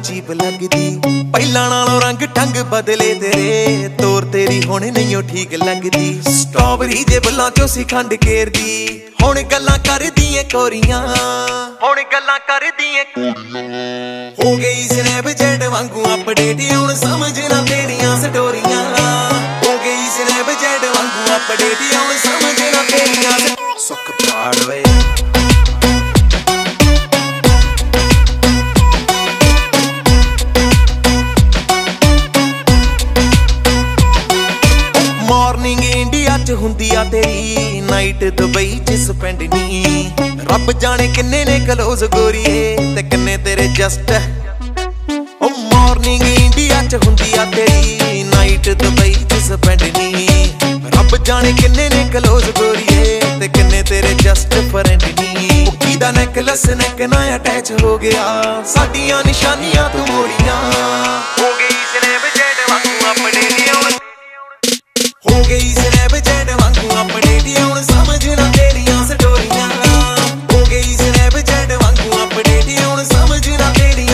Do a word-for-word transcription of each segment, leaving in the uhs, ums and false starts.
Cheap लगदी। पहला नालों रंग ढंग बदले तेरे, तोर तेरी हुण नहीं ठीक लगदी। स्ट्रॉबेरी दे बुल्लां चों सी खंड घेरदी, हुण गल्लां करदी ऐ कोरियां, हुण गल्लां करदी ऐ कोरियां। हो गई स्नैपचैट वांगू अपडेट, हुण समझ ना तेरियां स्टोरियां। हो गई स्नैपचैट वांगू अपडेट, हुण समझ ना तेरियां सुख पाड़ वे। मॉर्निंग इंडिया च हुंदी आ तेरी, नाइट दुबई च स्पेंड नी। रब जाने किन्ने ने क्लोज गोरीए ते किन्ने तेरे जस्ट। ओ मॉर्निंग इंडिया च हुंदी आ तेरी, नाइट दुबई च स्पेंड नी। रब जाने किन्ने ने क्लोज गोरीए ते किन्ने तेरे जस्ट फ्रेंड नी। कीदा नेकलेस नेक नाल अटैच हो गया, साडियां निशानियां तू मोड़ियां। हो गई स्नैपचैट वांगू अपडेट, हो गई स्नैपचैट वांगू अपडेट, हुण समझ ना तेरियां स्टोरियां। हो गई स्नैपचैट वांगू अपडेट, हुण समझ ना तेरियां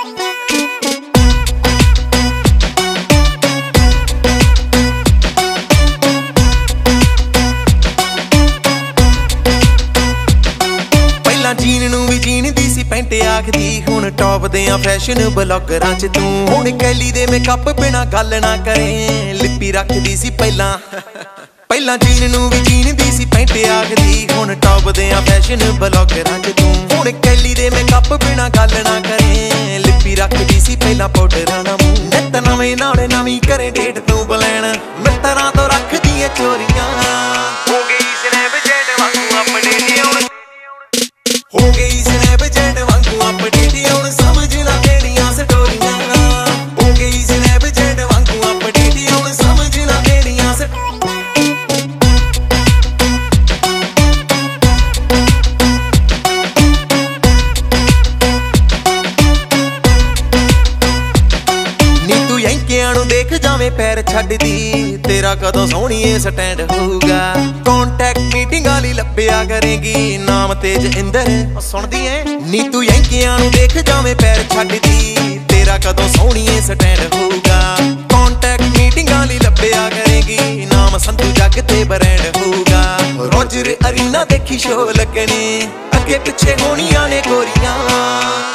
जीन नूं भी जीन दी सी पैंट आखदी, हुण टॉप दे आ फैशन ब्लॉगरां च तू। हुण कैली दे मेकअप बिना गल ना करे, लिपी रखदी सी पहला पहला जीन नूं भी जीन दी सी पैंट आखदी, हुण टॉप दे आ फैशन ब्लॉगरां च तू। हुण कैली दे मेकअप बिना गल ना करे, लिपी रखदी सी पहला पाउडरां दा मूंह। नित नवें नाल नवीं करे डेट तू प्लैन, मित्तरां तो रखदी ऐ चोरियां। हो गई स्नैपचैट वांगू अपडेट, हो गई स्नैपचैट वांगू अपडेट, हुण समझ ना तेरियां स्टोरियां। हो गई स्नैपचैट वांगू अपडेट, हुण समझ ना तेरियां नी। तू यंकियां नूं देख जावें पैर छड्डदी, तेरा कदों सोहणीए स्टैंड होऊगा। कॉन्टैक्ट मीटिंग वाली लभ्या करेगी, नाम तेज इंदर सुनदी ऐ नी। तू यंकियां नूं देख जावें पैर छड्डदी, तेरा कदों सोहणीए स्टैंड होऊगा। कॉन्टैक्ट मीटिंग वाली लभ्या करेगी, नाम संधू जग ते ब्रांड होऊगा। रोजर अरीना देखी शो लगने, अगे पिछे होणियां ने गोरियां।